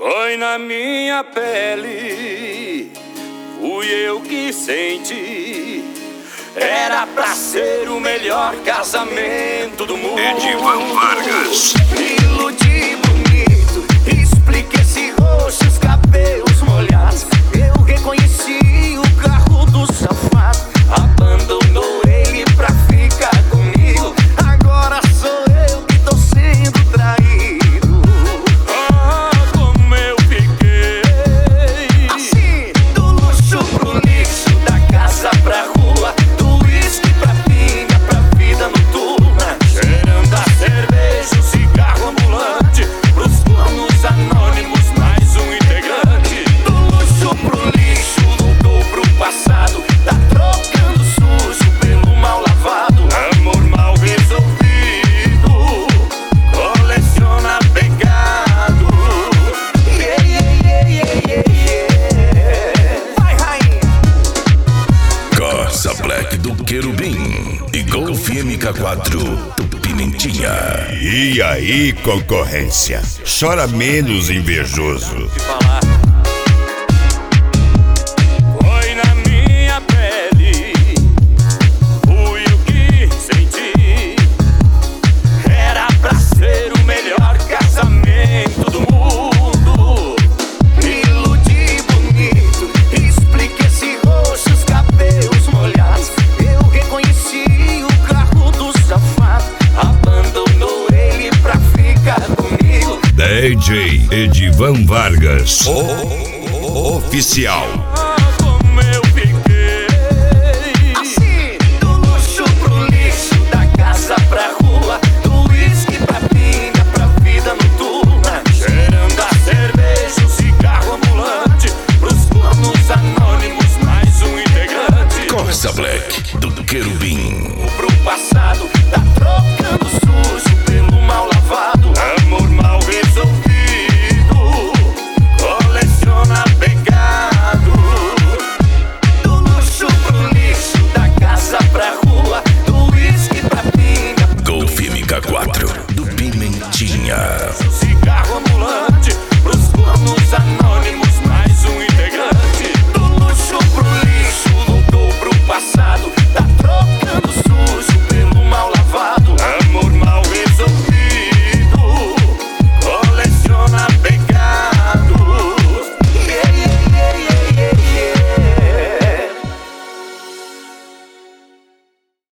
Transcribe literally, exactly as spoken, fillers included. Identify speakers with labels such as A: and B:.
A: Foi na minha pele, fui eu que senti. Era pra ser o melhor casamento do mundo.
B: Edivan Vargas.
A: Me iludi bonito, expliquei esse rosto, os cabelos molhados. Eu reconheci o carro do safado, abandonou ele pra ficar comigo. Agora sou eu que tô sendo traído. Ah, como eu fiquei assim, do luxo pro lixo, da casa pra rua, do uísque pra pinga, pra vida noturna, cheirando a cerveja, o cigarro ambulante, pros turnos anônimos, mais um integrante. Do luxo pro lixo, voltou pro passado, tá trocando sujo pelo mal lavado. Amor mal resolvido, coleciona pecado. Yeah, yeah, yeah, yeah, yeah. Vai, rainha.
B: Corsa Black do Querubim e Golf M K quatro do Pimentinha.
C: E aí, concorrência? Chora menos, invejoso.
A: Falar. Foi na minha pele, fui o que senti. Era pra ser o melhor casamento do mundo. Me iludi bonito, expliquei esse rosto, os cabelos molhados. Eu reconheci o carro do safado, abandonou ele pra ficar comigo.
C: D J Edivan Vargas, o oficial.